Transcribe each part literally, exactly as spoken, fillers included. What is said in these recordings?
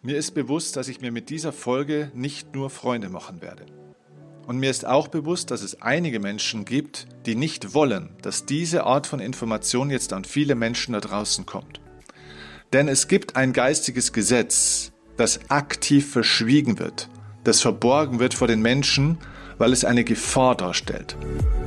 Mir ist bewusst, dass ich mir mit dieser Folge nicht nur Freunde machen werde. Und mir ist auch bewusst, dass es einige Menschen gibt, die nicht wollen, dass diese Art von Information jetzt an viele Menschen da draußen kommt. Denn es gibt ein geistiges Gesetz, das aktiv verschwiegen wird, das verborgen wird vor den Menschen, weil es eine Gefahr darstellt.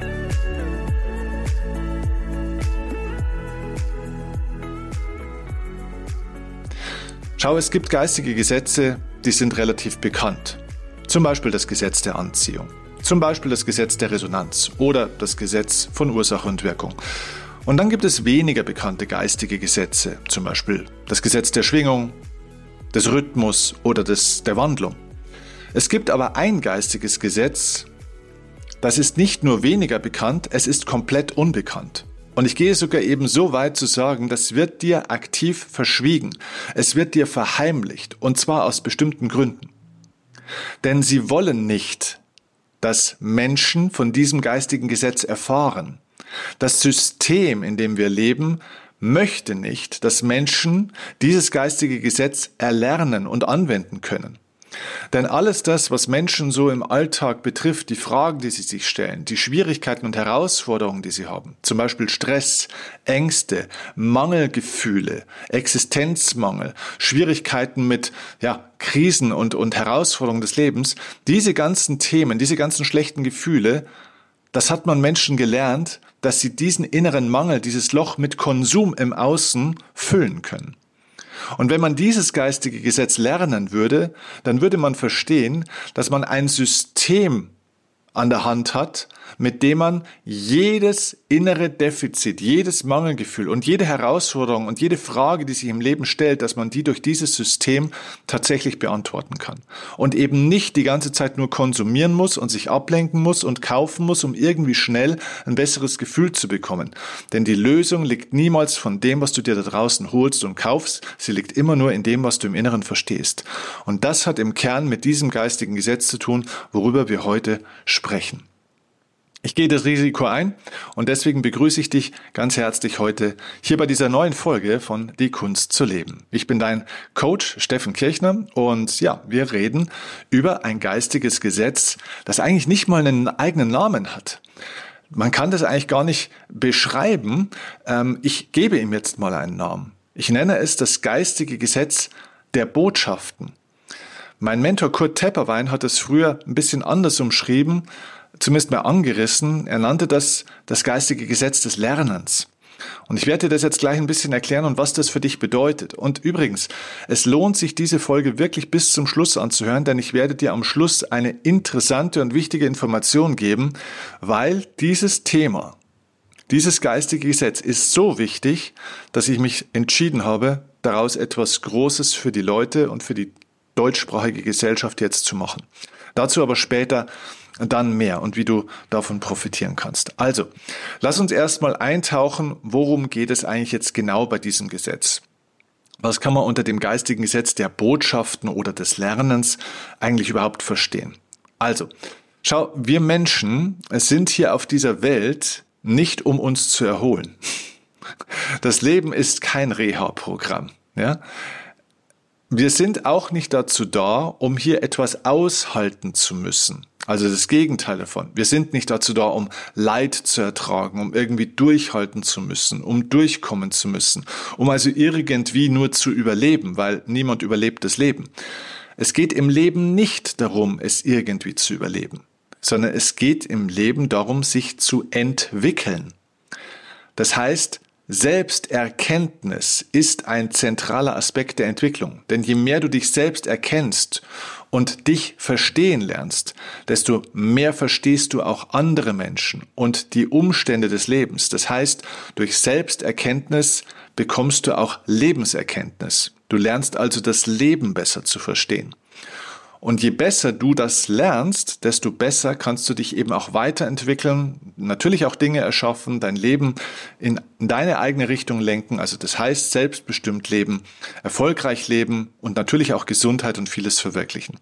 Schau, es gibt geistige Gesetze, die sind relativ bekannt. Zum Beispiel das Gesetz der Anziehung, zum Beispiel das Gesetz der Resonanz oder das Gesetz von Ursache und Wirkung. Und dann gibt es weniger bekannte geistige Gesetze, zum Beispiel das Gesetz der Schwingung, des Rhythmus oder des, der Wandlung. Es gibt aber ein geistiges Gesetz, das ist nicht nur weniger bekannt, es ist komplett unbekannt. Und ich gehe sogar eben so weit zu sagen, das wird dir aktiv verschwiegen. Es wird dir verheimlicht, und zwar aus bestimmten Gründen. Denn sie wollen nicht, dass Menschen von diesem geistigen Gesetz erfahren. Das System, in dem wir leben, möchte nicht, dass Menschen dieses geistige Gesetz erlernen und anwenden können. Denn alles das, was Menschen so im Alltag betrifft, die Fragen, die sie sich stellen, die Schwierigkeiten und Herausforderungen, die sie haben, zum Beispiel Stress, Ängste, Mangelgefühle, Existenzmangel, Schwierigkeiten mit ja, Krisen und, und Herausforderungen des Lebens, diese ganzen Themen, diese ganzen schlechten Gefühle, das hat man Menschen gelernt, dass sie diesen inneren Mangel, dieses Loch mit Konsum im Außen füllen können. Und wenn man dieses geistige Gesetz lernen würde, dann würde man verstehen, dass man ein System an der Hand hat, mit dem man jedes innere Defizit, jedes Mangelgefühl und jede Herausforderung und jede Frage, die sich im Leben stellt, dass man die durch dieses System tatsächlich beantworten kann. Und eben nicht die ganze Zeit nur konsumieren muss und sich ablenken muss und kaufen muss, um irgendwie schnell ein besseres Gefühl zu bekommen. Denn die Lösung liegt niemals von dem, was du dir da draußen holst und kaufst. Sie liegt immer nur in dem, was du im Inneren verstehst. Und das hat im Kern mit diesem geistigen Gesetz zu tun, worüber wir heute sprechen. Ich gehe das Risiko ein und deswegen begrüße ich dich ganz herzlich heute hier bei dieser neuen Folge von Die Kunst zu leben. Ich bin dein Coach Steffen Kirchner und ja, wir reden über ein geistiges Gesetz, das eigentlich nicht mal einen eigenen Namen hat. Man kann das eigentlich gar nicht beschreiben. Ich gebe ihm jetzt mal einen Namen. Ich nenne es das geistige Gesetz der Botschaften. Mein Mentor Kurt Tepperwein hat es früher ein bisschen anders umschrieben, zumindest mal angerissen. Er nannte das das geistige Gesetz des Lernens. Und ich werde dir das jetzt gleich ein bisschen erklären und was das für dich bedeutet. Und übrigens, es lohnt sich, diese Folge wirklich bis zum Schluss anzuhören, denn ich werde dir am Schluss eine interessante und wichtige Information geben, weil dieses Thema, dieses geistige Gesetz ist so wichtig, dass ich mich entschieden habe, daraus etwas Großes für die Leute und für die deutschsprachige Gesellschaft jetzt zu machen. Dazu aber später dann mehr und wie du davon profitieren kannst. Also, lass uns erstmal eintauchen, worum geht es eigentlich jetzt genau bei diesem Gesetz? Was kann man unter dem geistigen Gesetz der Botschaften oder des Lernens eigentlich überhaupt verstehen? Also, schau, wir Menschen sind hier auf dieser Welt nicht, um uns zu erholen. Das Leben ist kein Reha-Programm, ja? Wir sind auch nicht dazu da, um hier etwas aushalten zu müssen. Also das Gegenteil davon. Wir sind nicht dazu da, um Leid zu ertragen, um irgendwie durchhalten zu müssen, um durchkommen zu müssen, um also irgendwie nur zu überleben, weil niemand überlebt das Leben. Es geht im Leben nicht darum, es irgendwie zu überleben, sondern es geht im Leben darum, sich zu entwickeln. Das heißt, Selbsterkenntnis ist ein zentraler Aspekt der Entwicklung, denn je mehr du dich selbst erkennst und dich verstehen lernst, desto mehr verstehst du auch andere Menschen und die Umstände des Lebens. Das heißt, durch Selbsterkenntnis bekommst du auch Lebenserkenntnis. Du lernst also das Leben besser zu verstehen. Und je besser du das lernst, desto besser kannst du dich eben auch weiterentwickeln, natürlich auch Dinge erschaffen, dein Leben in deine eigene Richtung lenken, also das heißt selbstbestimmt leben, erfolgreich leben und natürlich auch Gesundheit und vieles verwirklichen.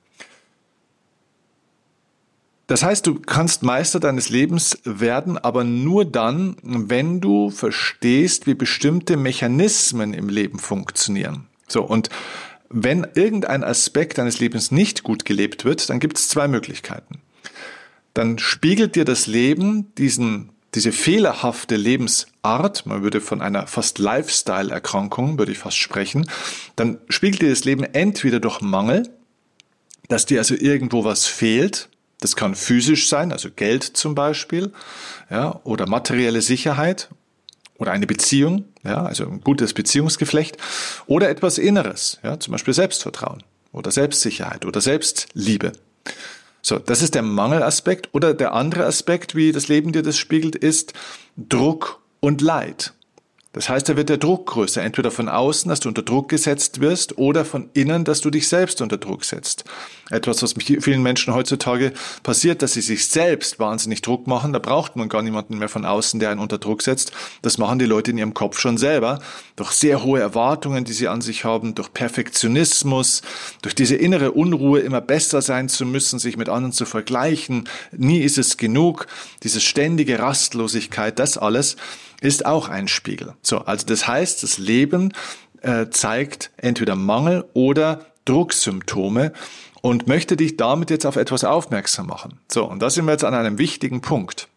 Das heißt, du kannst Meister deines Lebens werden, aber nur dann, wenn du verstehst, wie bestimmte Mechanismen im Leben funktionieren. So, und wenn irgendein Aspekt deines Lebens nicht gut gelebt wird, dann gibt es zwei Möglichkeiten. Dann spiegelt dir das Leben diesen, diese fehlerhafte Lebensart, man würde von einer fast Lifestyle-Erkrankung, würde ich fast sprechen, dann spiegelt dir das Leben entweder durch Mangel, dass dir also irgendwo was fehlt. Das kann physisch sein, also Geld zum Beispiel, ja, oder materielle Sicherheit oder eine Beziehung, ja, also ein gutes Beziehungsgeflecht, oder etwas Inneres, ja, zum Beispiel Selbstvertrauen oder Selbstsicherheit oder Selbstliebe. So, das ist der Mangelaspekt. Oder der andere Aspekt, wie das Leben dir das spiegelt, ist Druck und Leid. Das heißt, da wird der Druck größer, entweder von außen, dass du unter Druck gesetzt wirst, oder von innen, dass du dich selbst unter Druck setzt. Etwas, was vielen Menschen heutzutage passiert, dass sie sich selbst wahnsinnig Druck machen. Da braucht man gar niemanden mehr von außen, der einen unter Druck setzt. Das machen die Leute in ihrem Kopf schon selber. Durch sehr hohe Erwartungen, die sie an sich haben, durch Perfektionismus, durch diese innere Unruhe, immer besser sein zu müssen, sich mit anderen zu vergleichen. Nie ist es genug. Diese ständige Rastlosigkeit, das alles ist auch ein Spiegel. So, also das heißt, das Leben äh, zeigt entweder Mangel oder Drucksymptome und möchte dich damit jetzt auf etwas aufmerksam machen. So, und da sind wir jetzt an einem wichtigen Punkt.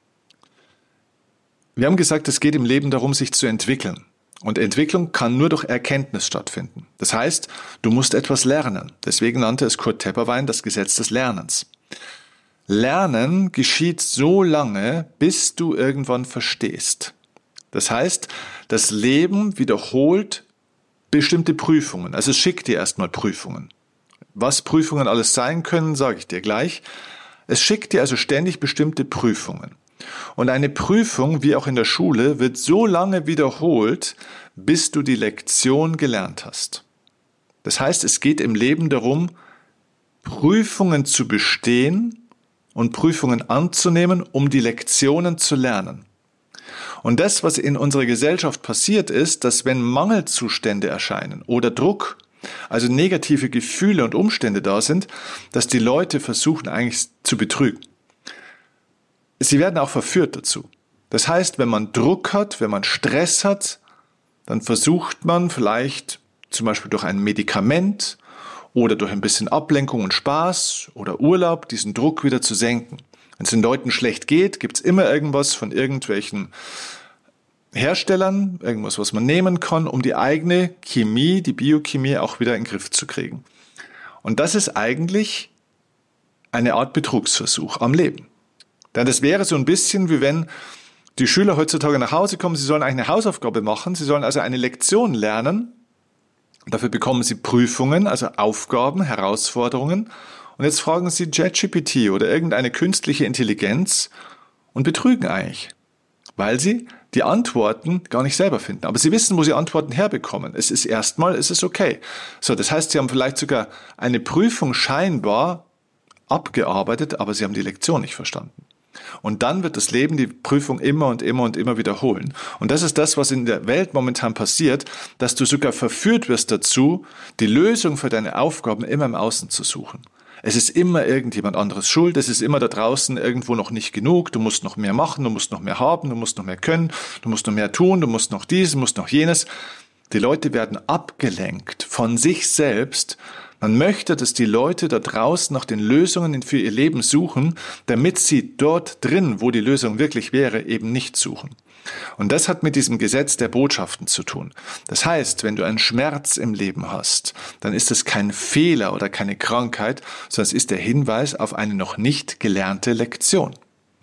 Wir haben gesagt, es geht im Leben darum, sich zu entwickeln. Und Entwicklung kann nur durch Erkenntnis stattfinden. Das heißt, du musst etwas lernen. Deswegen nannte es Kurt Tepperwein das Gesetz des Lernens. Lernen geschieht so lange, bis du irgendwann verstehst. Das heißt, das Leben wiederholt bestimmte Prüfungen. Also es schickt dir erstmal Prüfungen. Was Prüfungen alles sein können, sage ich dir gleich. Es schickt dir also ständig bestimmte Prüfungen. Und eine Prüfung, wie auch in der Schule, wird so lange wiederholt, bis du die Lektion gelernt hast. Das heißt, es geht im Leben darum, Prüfungen zu bestehen und Prüfungen anzunehmen, um die Lektionen zu lernen. Und das, was in unserer Gesellschaft passiert ist, dass wenn Mangelzustände erscheinen oder Druck, also negative Gefühle und Umstände da sind, dass die Leute versuchen eigentlich zu betrügen. Sie werden auch verführt dazu. Das heißt, wenn man Druck hat, wenn man Stress hat, dann versucht man vielleicht zum Beispiel durch ein Medikament oder durch ein bisschen Ablenkung und Spaß oder Urlaub diesen Druck wieder zu senken. Wenn es den Leuten schlecht geht, gibt es immer irgendwas von irgendwelchen Herstellern, irgendwas, was man nehmen kann, um die eigene Chemie, die Biochemie auch wieder in den Griff zu kriegen. Und das ist eigentlich eine Art Betrugsversuch am Leben. Denn das wäre so ein bisschen, wie wenn die Schüler heutzutage nach Hause kommen, sie sollen eigentlich eine Hausaufgabe machen, sie sollen also eine Lektion lernen. Dafür bekommen sie Prüfungen, also Aufgaben, Herausforderungen. Und jetzt fragen sie ChatGPT oder irgendeine künstliche Intelligenz und betrügen eigentlich, weil sie die Antworten gar nicht selber finden. Aber sie wissen, wo sie Antworten herbekommen. Es ist erstmal, es ist okay. So, das heißt, sie haben vielleicht sogar eine Prüfung scheinbar abgearbeitet, aber sie haben die Lektion nicht verstanden. Und dann wird das Leben die Prüfung immer und immer und immer wiederholen. Und das ist das, was in der Welt momentan passiert, dass du sogar verführt wirst dazu, die Lösung für deine Aufgaben immer im Außen zu suchen. Es ist immer irgendjemand anderes schuld, es ist immer da draußen irgendwo noch nicht genug, du musst noch mehr machen, du musst noch mehr haben, du musst noch mehr können, du musst noch mehr tun, du musst noch dies, du musst noch jenes. Die Leute werden abgelenkt von sich selbst. Man möchte, dass die Leute da draußen nach den Lösungen für ihr Leben suchen, damit sie dort drin, wo die Lösung wirklich wäre, eben nicht suchen. Und das hat mit diesem Gesetz der Botschaften zu tun. Das heißt, wenn du einen Schmerz im Leben hast, dann ist es kein Fehler oder keine Krankheit, sondern es ist der Hinweis auf eine noch nicht gelernte Lektion.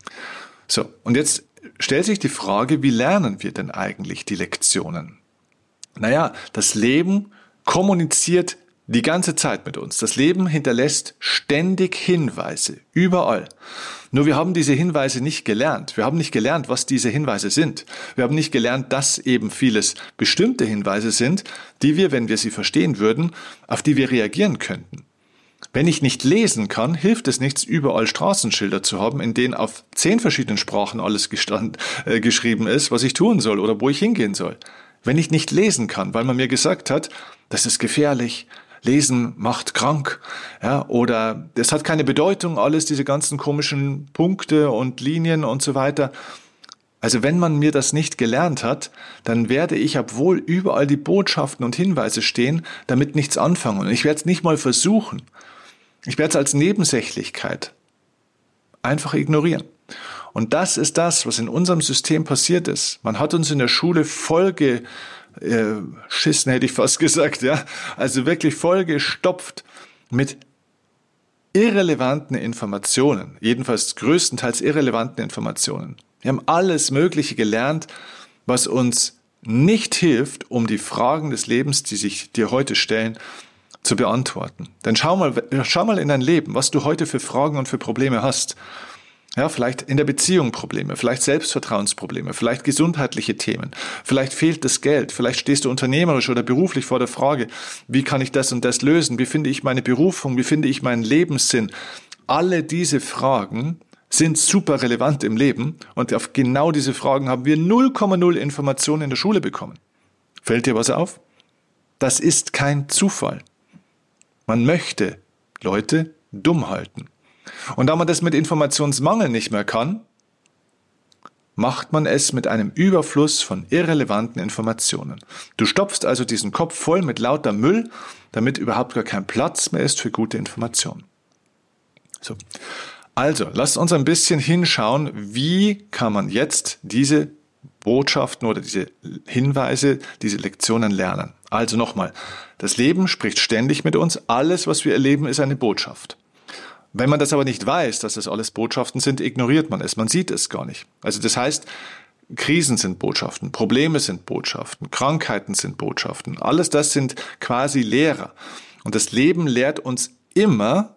So, und jetzt stellt sich die Frage, wie lernen wir denn eigentlich die Lektionen? Naja, das Leben kommuniziert die ganze Zeit mit uns. Das Leben hinterlässt ständig Hinweise, überall. Nur wir haben diese Hinweise nicht gelernt. Wir haben nicht gelernt, was diese Hinweise sind. Wir haben nicht gelernt, dass eben vieles bestimmte Hinweise sind, die wir, wenn wir sie verstehen würden, auf die wir reagieren könnten. Wenn ich nicht lesen kann, hilft es nichts, überall Straßenschilder zu haben, in denen auf zehn verschiedenen Sprachen alles gestand, äh, geschrieben ist, was ich tun soll oder wo ich hingehen soll. Wenn ich nicht lesen kann, weil man mir gesagt hat, das ist gefährlich, Lesen macht krank, ja, oder es hat keine Bedeutung, alles diese ganzen komischen Punkte und Linien und so weiter. Also wenn man mir das nicht gelernt hat, dann werde ich, obwohl überall die Botschaften und Hinweise stehen, damit nichts anfangen. Und ich werde es nicht mal versuchen. Ich werde es als Nebensächlichkeit einfach ignorieren. Und das ist das, was in unserem System passiert ist. Man hat uns in der Schule voll geschissen, hätte ich fast gesagt, ja. Also wirklich voll gestopft mit irrelevanten Informationen. Jedenfalls größtenteils irrelevanten Informationen. Wir haben alles Mögliche gelernt, was uns nicht hilft, um die Fragen des Lebens, die sich dir heute stellen, zu beantworten. Denn schau mal, schau mal in dein Leben, was du heute für Fragen und für Probleme hast. Ja, vielleicht in der Beziehung Probleme, vielleicht Selbstvertrauensprobleme, vielleicht gesundheitliche Themen, vielleicht fehlt das Geld, vielleicht stehst du unternehmerisch oder beruflich vor der Frage, wie kann ich das und das lösen, wie finde ich meine Berufung, wie finde ich meinen Lebenssinn. Alle diese Fragen sind super relevant im Leben und auf genau diese Fragen haben wir null Komma null Informationen in der Schule bekommen. Fällt dir was auf? Das ist kein Zufall. Man möchte Leute dumm halten. Und da man das mit Informationsmangel nicht mehr kann, macht man es mit einem Überfluss von irrelevanten Informationen. Du stopfst also diesen Kopf voll mit lauter Müll, damit überhaupt gar kein Platz mehr ist für gute Informationen. So. Also, lasst uns ein bisschen hinschauen, wie kann man jetzt diese Botschaften oder diese Hinweise, diese Lektionen lernen. Also nochmal, das Leben spricht ständig mit uns, alles, was wir erleben, ist eine Botschaft. Wenn man das aber nicht weiß, dass das alles Botschaften sind, ignoriert man es, man sieht es gar nicht. Also das heißt, Krisen sind Botschaften, Probleme sind Botschaften, Krankheiten sind Botschaften, alles das sind quasi Lehrer. Und das Leben lehrt uns immer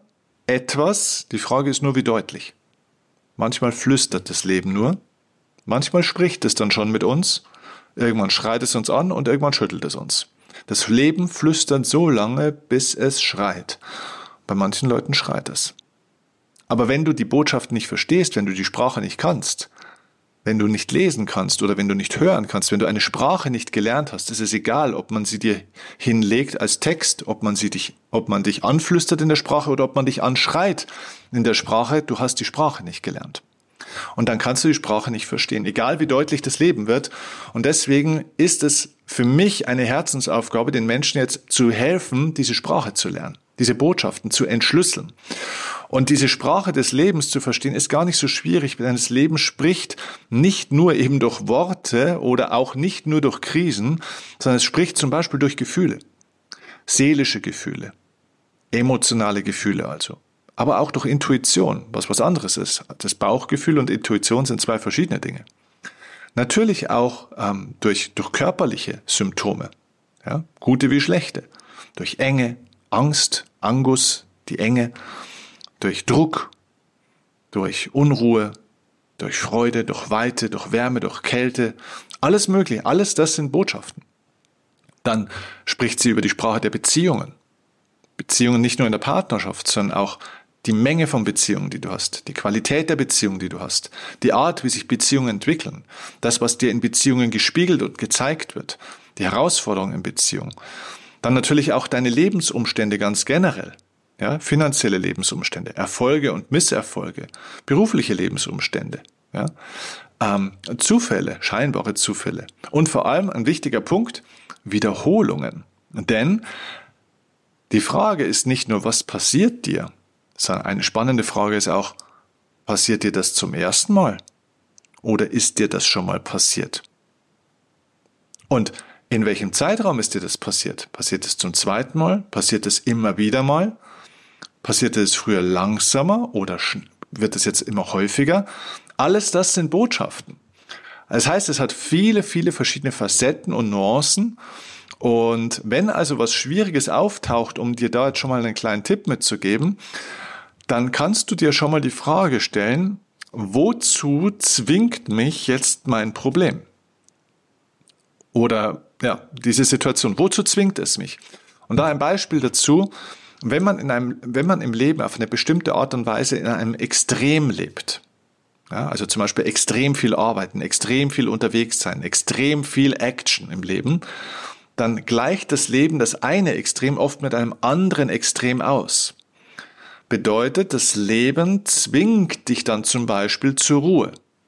etwas, die Frage ist nur, wie deutlich. Manchmal flüstert das Leben nur, manchmal spricht es dann schon mit uns, irgendwann schreit es uns an und irgendwann schüttelt es uns. Das Leben flüstert so lange, bis es schreit. Bei manchen Leuten schreit es. Aber wenn du die Botschaft nicht verstehst, wenn du die Sprache nicht kannst, wenn du nicht lesen kannst oder wenn du nicht hören kannst, wenn du eine Sprache nicht gelernt hast, ist es egal, ob man sie dir hinlegt als Text, ob man sie dich, ob man dich anflüstert in der Sprache oder ob man dich anschreit in der Sprache, du hast die Sprache nicht gelernt. Und dann kannst du die Sprache nicht verstehen, egal wie deutlich das Leben wird. Und deswegen ist es für mich eine Herzensaufgabe, den Menschen jetzt zu helfen, diese Sprache zu lernen, diese Botschaften zu entschlüsseln. Und diese Sprache des Lebens zu verstehen, ist gar nicht so schwierig, denn das Leben spricht nicht nur eben durch Worte oder auch nicht nur durch Krisen, sondern es spricht zum Beispiel durch Gefühle, seelische Gefühle, emotionale Gefühle also. Aber auch durch Intuition, was was anderes ist. Das Bauchgefühl und Intuition sind zwei verschiedene Dinge. Natürlich auch ähm, durch, durch körperliche Symptome, ja, gute wie schlechte, durch Enge, Angst, Angus, die Enge, durch Druck, durch Unruhe, durch Freude, durch Weite, durch Wärme, durch Kälte, alles mögliche, alles das sind Botschaften. Dann spricht sie über die Sprache der Beziehungen. Beziehungen nicht nur in der Partnerschaft, sondern auch die Menge von Beziehungen, die du hast, die Qualität der Beziehungen, die du hast, die Art, wie sich Beziehungen entwickeln, das, was dir in Beziehungen gespiegelt und gezeigt wird, die Herausforderungen in Beziehungen. Dann natürlich auch deine Lebensumstände ganz generell, ja, finanzielle Lebensumstände, Erfolge und Misserfolge, berufliche Lebensumstände, ja, ähm, Zufälle, scheinbare Zufälle und vor allem ein wichtiger Punkt, Wiederholungen. Denn die Frage ist nicht nur, was passiert dir, sondern eine spannende Frage ist auch, passiert dir das zum ersten Mal oder ist dir das schon mal passiert? Und in welchem Zeitraum ist dir das passiert? Passiert es zum zweiten Mal? Passiert es immer wieder mal? Passiert es früher langsamer oder wird es jetzt immer häufiger? Alles das sind Botschaften. Das heißt, es hat viele, viele verschiedene Facetten und Nuancen. Und wenn also was Schwieriges auftaucht, um dir da jetzt schon mal einen kleinen Tipp mitzugeben, dann kannst du dir schon mal die Frage stellen, wozu zwingt mich jetzt mein Problem? Oder ja, diese Situation, wozu zwingt es mich? Und da ein Beispiel dazu, wenn man in einem, wenn man im Leben auf eine bestimmte Art und Weise in einem Extrem lebt, ja, also zum Beispiel extrem viel arbeiten, extrem viel unterwegs sein, extrem viel Action im Leben, dann gleicht das Leben das eine Extrem oft mit einem anderen Extrem aus. Bedeutet, das Leben zwingt dich dann zum Beispiel zur Ruhe.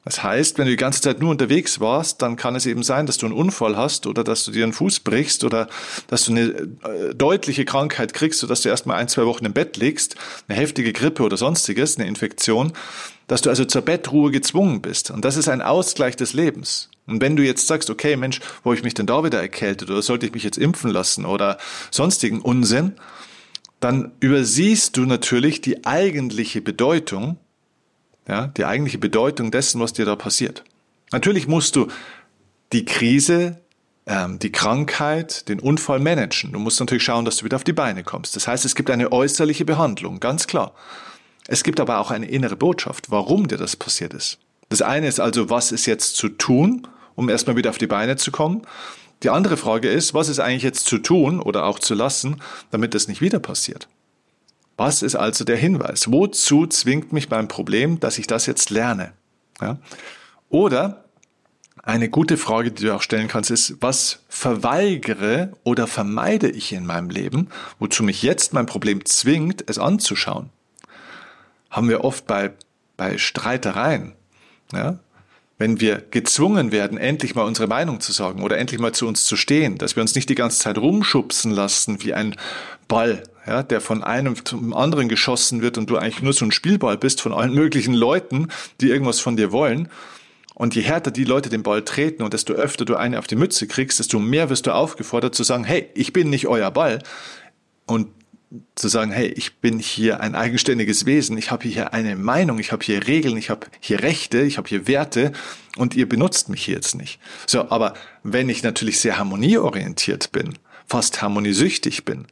Das heißt, wenn du die ganze Zeit nur unterwegs warst, dann kann es eben sein, dass du einen Unfall hast oder dass du dir einen Fuß brichst oder dass du eine äh, deutliche Krankheit kriegst, sodass du erstmal ein, zwei Wochen im Bett liegst, eine heftige Grippe oder sonstiges, eine Infektion, dass du also zur Bettruhe gezwungen bist. Und das ist ein Ausgleich des Lebens. Und wenn du jetzt sagst, okay, Mensch, wo habe ich mich denn da wieder erkältet oder sollte ich mich jetzt impfen lassen oder sonstigen Unsinn, dann übersiehst du natürlich die eigentliche Bedeutung, ja, die eigentliche Bedeutung dessen, was dir da passiert. Natürlich musst du die Krise, ähm, die Krankheit, den Unfall managen. Du musst natürlich schauen, dass du wieder auf die Beine kommst. Das heißt, es gibt eine äußerliche Behandlung, ganz klar. Es gibt aber auch eine innere Botschaft, warum dir das passiert ist. Das eine ist also, was ist jetzt zu tun, um erstmal wieder auf die Beine zu kommen. Die andere Frage ist, was ist eigentlich jetzt zu tun oder auch zu lassen, damit das nicht wieder passiert. Was ist also der Hinweis? Wozu zwingt mich mein Problem, dass ich das jetzt lerne? Ja? Oder eine gute Frage, die du auch stellen kannst, ist, was verweigere oder vermeide ich in meinem Leben, wozu mich jetzt mein Problem zwingt, es anzuschauen? Haben wir oft bei, bei Streitereien, ja? Wenn wir gezwungen werden, endlich mal unsere Meinung zu sagen oder endlich mal zu uns zu stehen, dass wir uns nicht die ganze Zeit rumschubsen lassen wie ein Ball, ja, der von einem zum anderen geschossen wird und du eigentlich nur so ein Spielball bist von allen möglichen Leuten, die irgendwas von dir wollen. Und je härter die Leute den Ball treten und desto öfter du eine auf die Mütze kriegst, desto mehr wirst du aufgefordert zu sagen, hey, ich bin nicht euer Ball. Und zu sagen, hey, ich bin hier ein eigenständiges Wesen, ich habe hier eine Meinung, ich habe hier Regeln, ich habe hier Rechte, ich habe hier Werte und ihr benutzt mich hier jetzt nicht. So, aber wenn ich natürlich sehr harmonieorientiert bin, fast harmoniesüchtig bin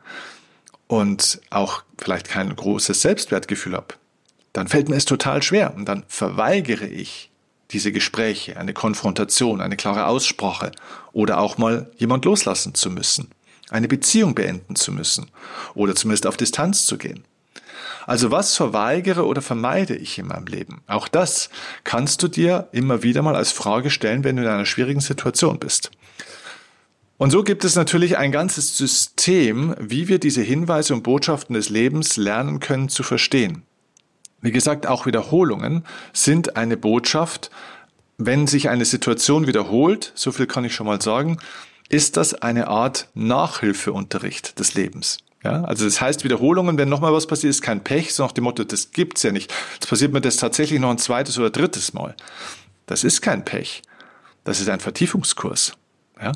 und auch vielleicht kein großes Selbstwertgefühl habe, dann fällt mir es total schwer und dann verweigere ich diese Gespräche, eine Konfrontation, eine klare Aussprache oder auch mal jemand loslassen zu müssen. Eine Beziehung beenden zu müssen oder zumindest auf Distanz zu gehen. Also was verweigere oder vermeide ich in meinem Leben? Auch das kannst du dir immer wieder mal als Frage stellen, wenn du in einer schwierigen Situation bist. Und so gibt es natürlich ein ganzes System, wie wir diese Hinweise und Botschaften des Lebens lernen können zu verstehen. Wie gesagt, auch Wiederholungen sind eine Botschaft. Wenn sich eine Situation wiederholt, so viel kann ich schon mal sagen, ist das eine Art Nachhilfeunterricht des Lebens. Ja, also das heißt, Wiederholungen, wenn nochmal was passiert, ist kein Pech, so nach dem Motto, das gibt's ja nicht. Jetzt passiert mir das tatsächlich noch ein zweites oder drittes Mal. Das ist kein Pech. Das ist ein Vertiefungskurs. Ja,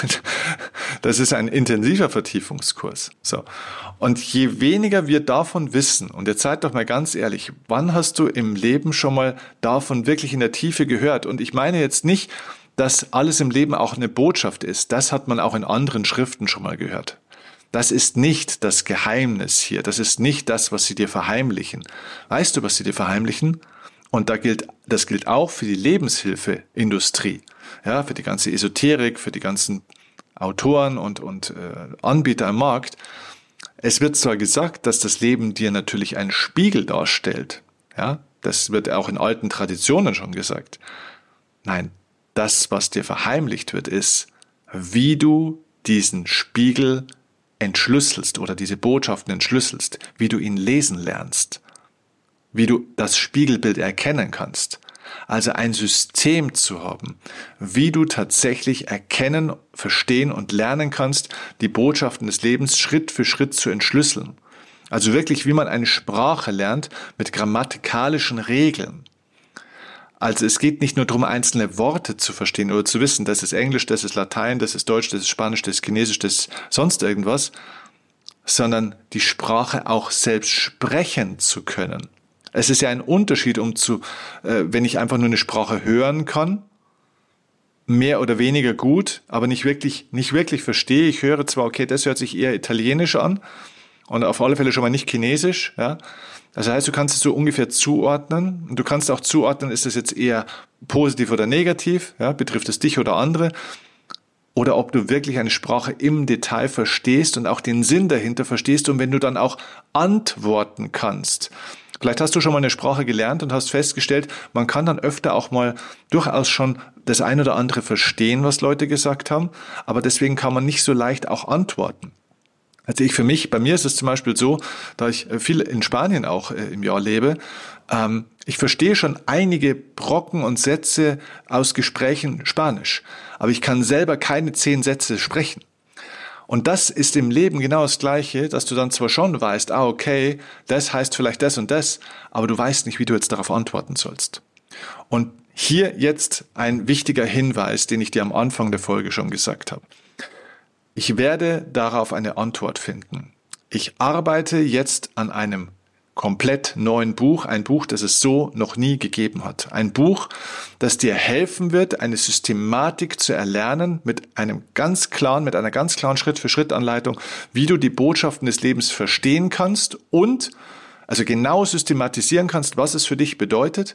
das ist ein intensiver Vertiefungskurs. So. Und je weniger wir davon wissen, und jetzt seid doch mal ganz ehrlich, wann hast du im Leben schon mal davon wirklich in der Tiefe gehört? Und ich meine jetzt nicht, dass alles im Leben auch eine Botschaft ist. Das hat man auch in anderen Schriften schon mal gehört. Das ist nicht das Geheimnis hier. Das ist nicht das, was sie dir verheimlichen. Weißt du, was sie dir verheimlichen? Und da gilt, das gilt auch für die Lebenshilfeindustrie, ja, für die ganze Esoterik, für die ganzen Autoren und, und äh, Anbieter am Markt. Es wird zwar gesagt, dass das Leben dir natürlich einen Spiegel darstellt. Ja, das wird auch in alten Traditionen schon gesagt. Nein, das, was dir verheimlicht wird, ist, wie du diesen Spiegel entschlüsselst oder diese Botschaften entschlüsselst, wie du ihn lesen lernst, wie du das Spiegelbild erkennen kannst. Also ein System zu haben, wie du tatsächlich erkennen, verstehen und lernen kannst, die Botschaften des Lebens Schritt für Schritt zu entschlüsseln. Also wirklich, wie man eine Sprache lernt mit grammatikalischen Regeln. Also es geht nicht nur darum, einzelne Worte zu verstehen oder zu wissen, das ist Englisch, das ist Latein, das ist Deutsch, das ist Spanisch, das ist Chinesisch, das ist sonst irgendwas, sondern die Sprache auch selbst sprechen zu können. Es ist ja ein Unterschied, um zu, äh, wenn ich einfach nur eine Sprache hören kann, mehr oder weniger gut, aber nicht wirklich, nicht wirklich verstehe. Ich höre zwar, okay, das hört sich eher italienisch an und auf alle Fälle schon mal nicht chinesisch, ja. Das heißt, du kannst es so ungefähr zuordnen und du kannst auch zuordnen, ist das jetzt eher positiv oder negativ, ja, betrifft es dich oder andere, oder ob du wirklich eine Sprache im Detail verstehst und auch den Sinn dahinter verstehst und wenn du dann auch antworten kannst. Vielleicht hast du schon mal eine Sprache gelernt und hast festgestellt, man kann dann öfter auch mal durchaus schon das ein oder andere verstehen, was Leute gesagt haben, aber deswegen kann man nicht so leicht auch antworten. Also ich für mich, bei mir ist es zum Beispiel so, da ich viel in Spanien auch äh, im Jahr lebe, ähm, ich verstehe schon einige Brocken und Sätze aus Gesprächen Spanisch, aber ich kann selber keine zehn Sätze sprechen. Und das ist im Leben genau das Gleiche, dass du dann zwar schon weißt, ah okay, das heißt vielleicht das und das, aber du weißt nicht, wie du jetzt darauf antworten sollst. Und hier jetzt ein wichtiger Hinweis, den ich dir am Anfang der Folge schon gesagt habe. Ich werde darauf eine Antwort finden. Ich arbeite jetzt an einem komplett neuen Buch, ein Buch, das es so noch nie gegeben hat. Ein Buch, das dir helfen wird, eine Systematik zu erlernen mit einem ganz klaren, mit einer ganz klaren Schritt-für-Schritt-Anleitung, wie du die Botschaften des Lebens verstehen kannst und also genau systematisieren kannst, was es für dich bedeutet,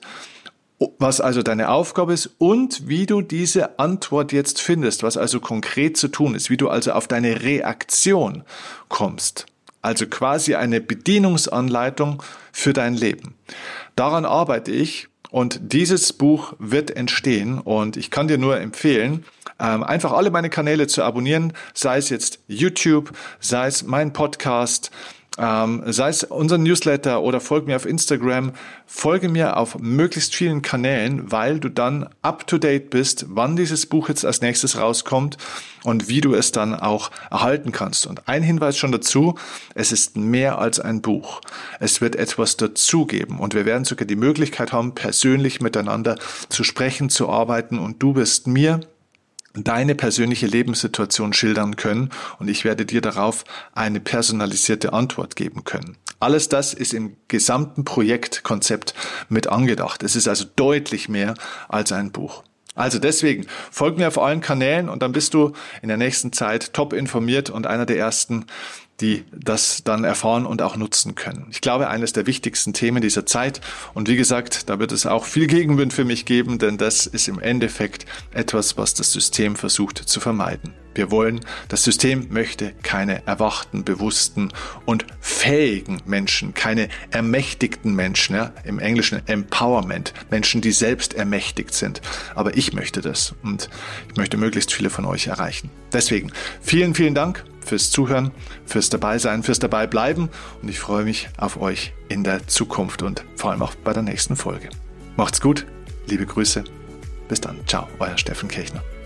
was also deine Aufgabe ist und wie du diese Antwort jetzt findest, was also konkret zu tun ist, wie du also auf deine Reaktion kommst. Also quasi eine Bedienungsanleitung für dein Leben. Daran arbeite ich und dieses Buch wird entstehen und ich kann dir nur empfehlen, einfach alle meine Kanäle zu abonnieren, sei es jetzt YouTube, sei es mein Podcast, Ähm, sei es unser Newsletter oder folge mir auf Instagram, folge mir auf möglichst vielen Kanälen, weil du dann up to date bist, wann dieses Buch jetzt als nächstes rauskommt und wie du es dann auch erhalten kannst. Und ein Hinweis schon dazu, es ist mehr als ein Buch. Es wird etwas dazugeben und wir werden sogar die Möglichkeit haben, persönlich miteinander zu sprechen, zu arbeiten und du wirst mir deine persönliche Lebenssituation schildern können und ich werde dir darauf eine personalisierte Antwort geben können. Alles das ist im gesamten Projektkonzept mit angedacht. Es ist also deutlich mehr als ein Buch. Also deswegen, folg mir auf allen Kanälen und dann bist du in der nächsten Zeit top informiert und einer der ersten, die das dann erfahren und auch nutzen können. Ich glaube, eines der wichtigsten Themen dieser Zeit und wie gesagt, da wird es auch viel Gegenwind für mich geben, denn das ist im Endeffekt etwas, was das System versucht zu vermeiden. Wir wollen, das System möchte keine erwachten, bewussten und fähigen Menschen, keine ermächtigten Menschen, ja, im Englischen Empowerment, Menschen, die selbst ermächtigt sind. Aber ich möchte das und ich möchte möglichst viele von euch erreichen. Deswegen vielen, vielen Dank fürs Zuhören, fürs Dabeisein, fürs Dabeibleiben und ich freue mich auf euch in der Zukunft und vor allem auch bei der nächsten Folge. Macht's gut, liebe Grüße, bis dann, ciao, euer Steffen Kirchner.